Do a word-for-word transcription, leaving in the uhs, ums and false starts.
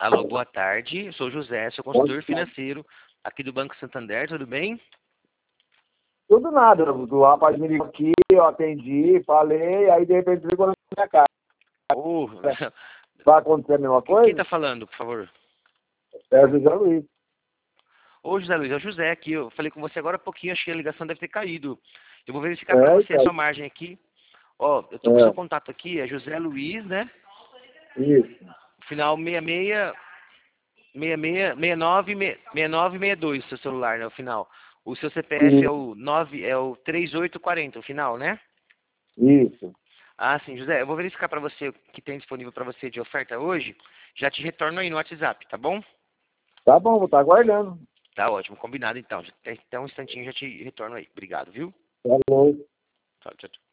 Alô, boa tarde. Eu sou o José, sou consultor financeiro aqui do Banco Santander, tudo bem? Tudo nada. O rapaz me ligou aqui, eu atendi, falei, aí de repente ligou na minha casa. Ô, Vai acontecer a mesma quem coisa? está falando, por favor? É o José Luiz. Ô, José Luiz, é o José aqui. Eu falei com você agora há pouquinho, acho que a ligação deve ter caído. Eu vou verificar para É, você a então. sua margem aqui. Ó, eu tô com o seu É, contato aqui, é José Luiz, né? isso. Final sessenta e seis, sessenta e seis, sessenta e nove, sessenta e nove, sessenta e dois, seu celular, né? O final. O seu C P F é Isso. o nove, é o trinta e oito quarenta, o final, né? Isso. Ah, sim, José, eu vou verificar para você o que tem disponível para você de oferta hoje. Já te retorno aí no WhatsApp, tá bom? Tá bom, vou estar aguardando. Tá ótimo, combinado então. Até um instantinho já te retorno aí. Obrigado, viu? Falou. Tchau, tchau, tchau.